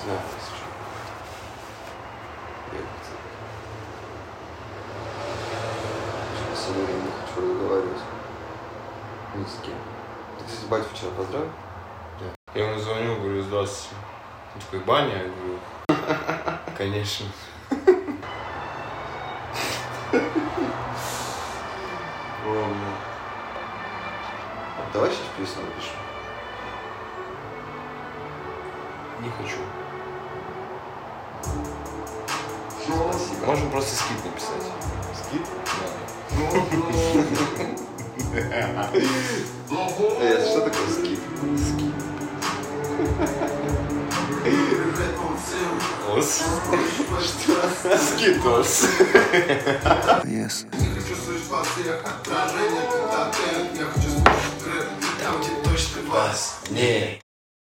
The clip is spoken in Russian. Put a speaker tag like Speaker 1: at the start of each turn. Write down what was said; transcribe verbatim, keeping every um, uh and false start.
Speaker 1: Не знаю, если что. Я как-то... Сейчас я не хочу разговаривать. Ни с кем. Ты, кстати, батю вчера поздравил?
Speaker 2: Да. Я ему звоню, говорю, здравствуйте. Он такой, баня? Я говорю, конечно.
Speaker 1: Ладно. Давай сейчас песню напишем.
Speaker 2: Не хочу.
Speaker 1: Спасибо.
Speaker 2: Можем просто скид написать.
Speaker 1: Скид?
Speaker 2: Да.
Speaker 1: Э, что такое скид?
Speaker 2: Скид. Ос. Что? Скидос.
Speaker 1: Yes.
Speaker 2: Там, где точно вас. Не.